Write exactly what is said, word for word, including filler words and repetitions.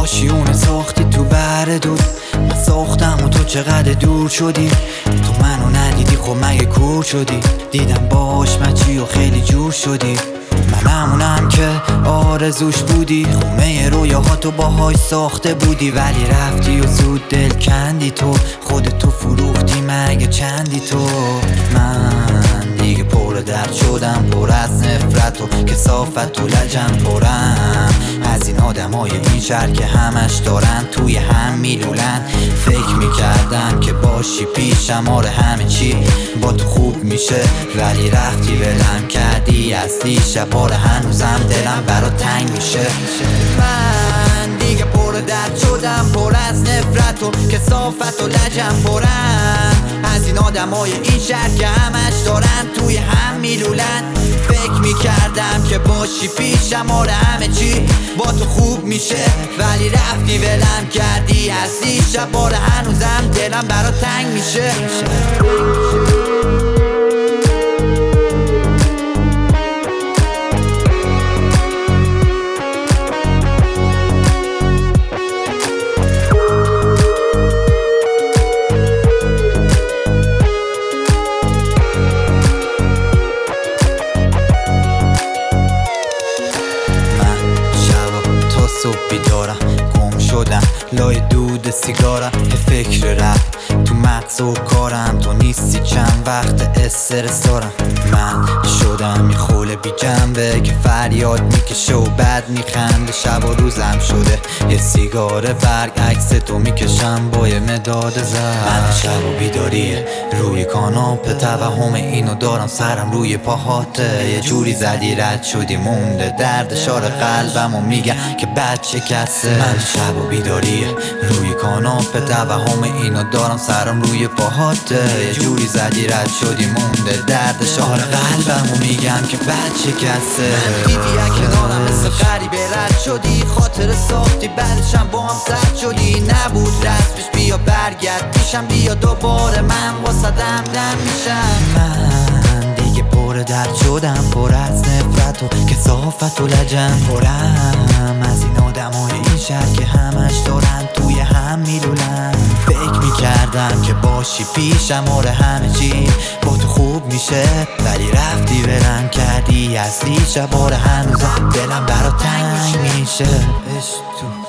باشی اون ساختی تو بر دور. من ساختم و تو چقدر دور شدی. تو منو ندیدی خب مگه کور شدی؟ دیدم باش مچی و خیلی جور شدی. من همونم که آرزوش بودی. خونه رویاهاتو باهاش ساخته بودی، ولی رفتی و زود دل کندی. تو خودتو فروختی مگه چندی تو؟ من دیگه پر درد شدم، پر از نفرت و کثافت و لجم پرم از این آدمای این شهر که همش دارن توی هم میلولن. فکر میکردم که باشی پیشم، آره همه چی با تو خوب میشه، ولی رفتی ولم کردی از دیشب. آره هنوزم دلم برات تنگ میشه. من دیگه پر درد شدم، پر از نفرت و کثافت و لجم پرم از این آدمای این شهر که همش دارن توی هم میلولن. فکر میکردم که باشی پیشم، آره همه چی با تو خوب میشه، ولی رفتی ولم کردی از دیشب. آره هنوزم دلم برات تنگ میشه. صبح بیدارم، گم شدم لای دود سیگارم، به فکر رفت تو مغز و کارم. تو نیستی چند وقت استرس دارم. من شدم یه خوله بی جنبه که فریاد میکشه و بعد میخنده. شب و روزم شده یه سیگار برگ، عکس تو میکشم با یه مداد زرد. من شب و بیداریه روی کاناپه، توهم اینو دارم سرم روی پاهاته. یه جوری زدی رد شدی مونده درد شار قلبم و میگم که بد شکسته. من شب و بیداریه روی کاناپه، توهم اینو دارم سرم روی پاهاته. یه جوری زدی رد شدی مونده درد شار قلبم و میگم که بد شکسته. من دیدی کنارم مثل غریبه رد شدی، خاطر ساختی بعدشم با هم سرد شدی. نبود رسمش بیا برگرد پیشم، بیا دوباره من واسدم دم میشم. من دیگه پر درد شدم، پر از نفرت و کثافت و لجن پرم از این آدمای این شهر که همش دارن توی هم میلولن. فکر میکردم که باشی پیشم، آره همه چی با تو خوب میشه، ولی رفتی ولم کردی از دیشب. آره هنوزم دلم برات تنگ میشه.